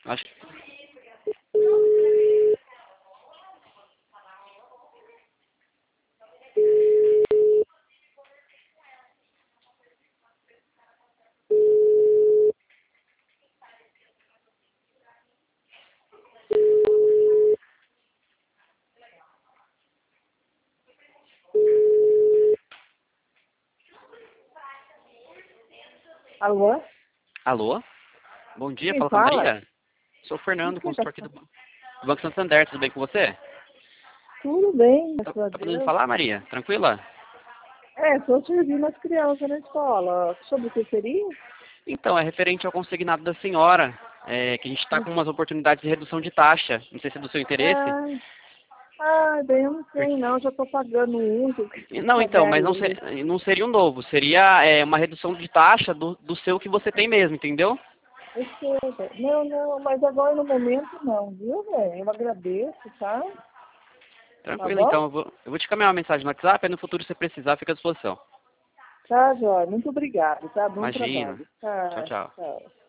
Acho. Alô? Alô? Bom dia, Quem fala com a fala? Maria. Sou o Fernando, Quem tá consultor aqui do falando? Banco Santander, tudo bem com você? Tudo bem, Tá, graças a tá podendo Deus. falar, Maria? Tranquila? Estou servindo as crianças na escola. Sobre o que seria? Então, é referente ao consignado da senhora, que a gente está com umas oportunidades de redução de taxa. Não sei se é do seu interesse. Ah, bem, eu não sei não, já estou pagando um, que eu queria Não, então, pagar mas ele. não seria um novo, seria uma redução de taxa do seu que você tem mesmo, entendeu? Eu sei, velho. Não, mas agora no momento não, viu, velho? Eu agradeço, tá? Tá Tranquilo, então, bom? eu vou te caminhar uma mensagem no WhatsApp, aí no futuro, se você precisar, fica à disposição. Tá, Jóia. Muito obrigado, tá? Bom Imagina. trabalho. Tchau, Tá, tchau. tchau.